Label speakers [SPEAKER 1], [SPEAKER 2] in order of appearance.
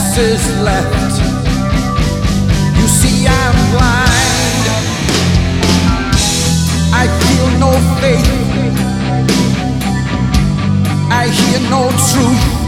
[SPEAKER 1] chances left. You see, I'm blind. I feel no faith. I hear no truth.